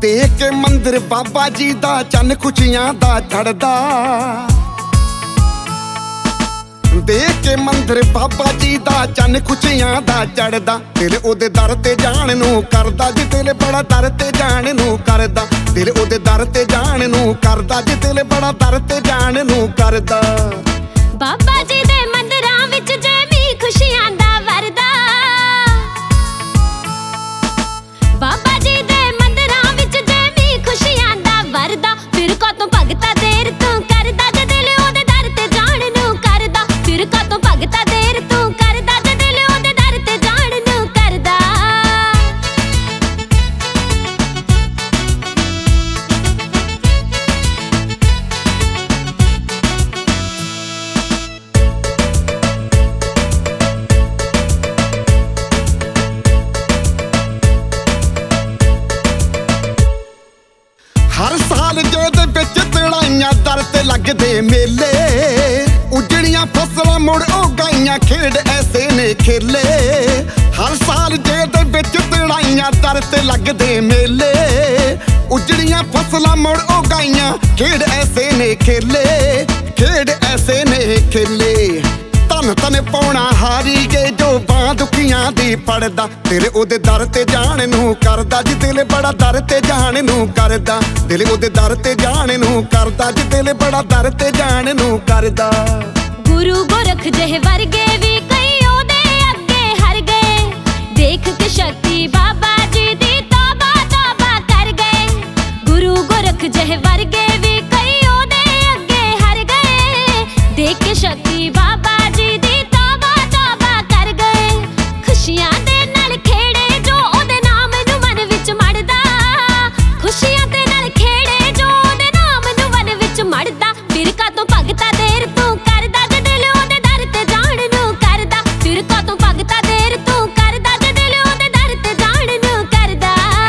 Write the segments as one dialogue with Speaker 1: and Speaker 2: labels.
Speaker 1: ਦੇਖ ਕੇ ਮੰਦਰ ਬਾਬਾ ਜੀ ਦਾ ਚੰਨ ਖੁਸ਼ੀਆਂ ਦਾ ਚੜਦਾ। ਦੇਖ ਕੇ ਮੰਦਰ ਬਾਬਾ ਜੀ ਦਾ ਚੰਨ ਖੁਸ਼ੀਆਂ ਦਾ ਚੜਦਾ। ਦਿਲ ਉਹਦੇ ਦਰ ਤੇ ਜਾਣ ਨੂੰ ਕਰਦਾ ਜੀ, ਦਿਲ ਬੜਾ ਦਰ ਤੇ ਜਾਣ ਨੂੰ ਕਰਦਾ। ਦਿਲ ਉਹਦੇ ਦਰ ਤੇ ਜਾਣ ਨੂੰ ਕਰਦਾ ਜੀ, ਦਿਲ ਬੜਾ ਦਰ ਤੇ ਜਾਣ ਨੂੰ ਕਰਦਾ।
Speaker 2: ਬਾਬਾ ਜੀ ਦੇ ਮੰਦਰਾਂ ਵਿੱਚ ਜੈਵੀਂ ਖੁਸ਼ੀਆਂ ਦਾ ਵਰਦਾ। ਬਾਬਾ ਜੀ ਦੇ ਮੰਦਰਾਂ ਵਿੱਚ ਜੈਵੀਂ ਖੁਸ਼ੀਆਂ ਦਾ ਵਰਦਾ। ਫਿਰ ਕਾਤੋਂ ਭਗਤਾ ਦੇਰ ਤੂੰ ਕਰਦਾ ਜੇ ਦਿਲ ਉਹਦੇ ਦਰ ਤੇ ਜਾਣ ਨੂੰ ਕਰਦਾ। ਫਿਰ ਕਾਤੋਂ ਭਗਤਾ ਦੇਰ ਤੂੰ ਕਰਦਾ ਜੇ ਦਿਲ ਉਹਦੇ ਦਰ ਤੇ ਜਾਣ ਨੂੰ ਕਰਦਾ।
Speaker 1: ਹਰ ਸਾਲ ਜਿਹਦੇ ਵਿੱਚ ਤੜਾਈਆਂ ਦਰ ਤੇ ਲੱਗਦੇ ਮੇਲੇ। ਉਜੜੀਆਂ ਫਸਲਾਂ ਮੁੜ ਉਗਾਈਆਂ ਖੇਡ ਐਸੇ ਨੇ ਖੇਲੇ। ਹਰ ਸਾਲ ਜਿਹਦੇ ਵਿੱਚ ਤੜਾਈਆਂ ਦਰ ਤੇ ਲੱਗਦੇ ਮੇਲੇ। ਉਜੜੀਆਂ ਫਸਲਾਂ ਮੁੜ ਉਗਾਈਆਂ ਖੇਡ ਐਸੇ ਨੇ ਖੇਲੇ। ਖੇਡ ਐਸੇ ਨੇ ਖੇਲੇ। ਧਨ ਧਨ ਪਾਉਣਾ ਹਾਰੀ ਗਏ ਜੋ ਬਾਂਹ ਦੁਖੀਆਂ ਦੀ ਪੜਦਾ। ਦਿਲ ਉਹਦੇ ਦਰ ਤੇ ਜਾਣ ਨੂੰ ਕਰਦਾ ਜੀ, ਦਿਲ ਬੜਾ ਦਰ ਤੇ ਜਾਣ ਨੂੰ ਕਰਦਾ। ਦਿਲ ਉਹਦੇ ਦਰ ਤੇ ਜਾਣ ਨੂੰ ਕਰਦਾ ਜੀ, ਦਿਲ ਬੜਾ ਦਰ ਤੇ ਜਾਣ ਨੂੰ ਕਰਦਾ।
Speaker 2: ਗੁਰੂ ਗੋਰਖ ਜਿਹੇ ਵਰਗੇ ਵੀ ਕਈ ਉਹਦੇ ਅੱਗੇ ਹਰ ਗਏ। ਦੇਖ ਕੇ ਸ਼ਕਤੀ ਬਾਬਾ ਜੀ ਦੀ ਤੌਬਾ ਤੌਬਾ ਕਰ ਗਏ। ਗੁਰੂ ਗੋਰਖ ਜਿਹੇ ਵਰਗੇ ਵੀ ਕਈ ਉਹਦੇ ਅੱਗੇ ਹਰ ਗਏ। ਦੇਖ ਕੇ ਸ਼ਕਤੀ ਬਾਬਾ ਜੀ ਦੀ ਤੌਬਾ ਤੌਬਾ ਕਰ ਗਏ। ਖੁਸ਼ੀਆਂ ਦੇ ਨਾਲ ਖੇੜੇ ਜੋ ਉਹਦੇ ਨਾਮ ਨੂੰ ਮਨ ਵਿੱਚ ਮੜਦਾ। ਖੁਸ਼ੀਆਂ ਦੇ ਨਾਲ ਖੇੜੇ ਜੋ ਉਹਦੇ ਨਾਮ ਨੂੰ ਮਨ ਵਿੱਚ ਮੜਦਾ। ਫਿਰ ਕਾਤੋਂ ਭਗਤਾ ਦੇਰ ਤੂੰ ਕਰਦਾ ਜੇ ਦਿਲ ਉਹਦੇ ਦਰ ਤੇ ਜਾਣ ਨੂੰ ਕਰਦਾ। ਫਿਰ ਕਾਤੋਂ ਭਗਤਾ ਦੇਰ ਤੂੰ ਕਰਦਾ ਜੇ ਦਿਲ ਉਹਦੇ ਦਰ ਤੇ ਜਾਣ ਨੂੰ ਕਰਦਾ।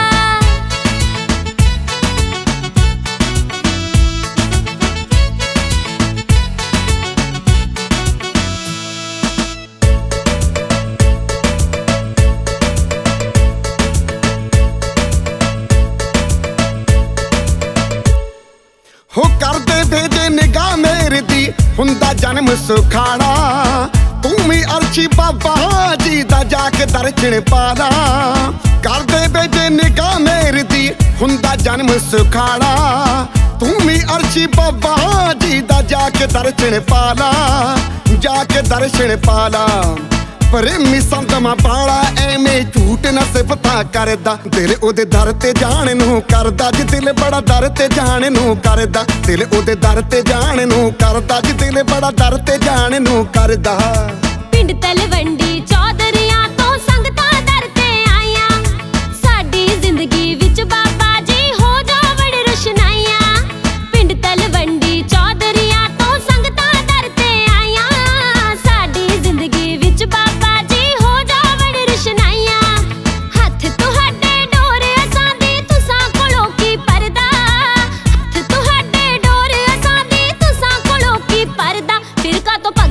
Speaker 1: ਹੋ ਕਰਦੇ ਭੇਜੇ ਨਿਗਾਹ ਮੇਰੀ ਦੀ ਹੁੰਦਾ ਜਨਮ ਸੁਖਾਣਾ। ਤੂੰ ਵੀ ਅਰਸ਼ੀ ਬਾਬਾ ਜੀ ਦਾ ਜਾ ਕੇ ਦਰਸ਼ਨ ਪਾਲਾ। ਕਰਦੇ ਭੇਜੇ ਨਿਗਾਹ ਮੇਰੀ ਦੀ ਹੁੰਦਾ ਜਨਮ ਸੁਖਾਣਾ। ਤੂੰ ਵੀ ਅਰਸ਼ੀ ਬਾਬਾ ਜੀ ਦਾ ਜਾ ਕੇ ਦਰਸ਼ਨ ਪਾਲਾ। ਜਾ ਕੇ ਦਰਸ਼ਨ ਪਾਲਾ। ਪ੍ਰੇਮੀ ਸੰਤਮਾ ਬਾਲਾ ਐਵੇਂ ਝੂਠ ਨਾ ਸਿਫਤਾਂ ਕਰਦਾ। ਦਿਲ ਉਹਦੇ ਦਰ ਤੇ ਜਾਣ ਨੂੰ ਕਰਦਾ ਜੀ, ਦਿਲ ਬੜਾ ਦਰ ਤੇ ਜਾਣ ਨੂੰ ਕਰਦਾ। ਦਿਲ ਉਹਦੇ ਦਰ ਤੇ ਜਾਣ ਨੂੰ ਕਰਦਾ ਜੀ, ਦਿਲ ਬੜਾ ਦਰ ਤੇ ਜਾਣ ਨੂੰ ਕਰਦਾ।
Speaker 2: ਪਿੰਡ ਤਲਵੰਡੀ ਚੌਧਰੀਆਂ ਤੋਂ ਸੰਗਤਾਂ ਦਰ ਤੇ ਆਈਆਂ। ਸਾਡੀ ਜ਼ਿੰਦਗੀ ਵਿੱਚ ਬਾਬਾ ਜੀ ਹੋ ਜਾਵਣ ਰੁਸ਼ਨਾਈਆਂ। ਪਿੰਡ ਤਲਵੰਡੀ ਚੌਧਰੀਆਂ ਤੋਂ ਸੰਗਤਾਂ ਦਰ ਤੇ ਆਈਆਂ। ਸਾਡੀ ਜ਼ਿੰਦਗੀ ਵਿੱਚ ਬਾਬਾ ਜੀ ਹੋ ਜਾਵਣ ਰੁਸ਼ਨਾਈਆਂ। ਹੱਥ ਤੁਹਾਡੇ ਡੋਰ ਅਸਾਂ ਦੀ ਤੁਸਾਂ ਕੋਲੋਂ ਕੀ ਪਰਦਾ। ਹੱਥ ਤੁਹਾਡੇ ਡੋਰ ਅਸਾਂ ਦੀ ਤੁਸਾਂ ਕੋਲੋਂ ਕੀ ਪਰਦਾ। ਫਿਰ ਕਾਤੋਂ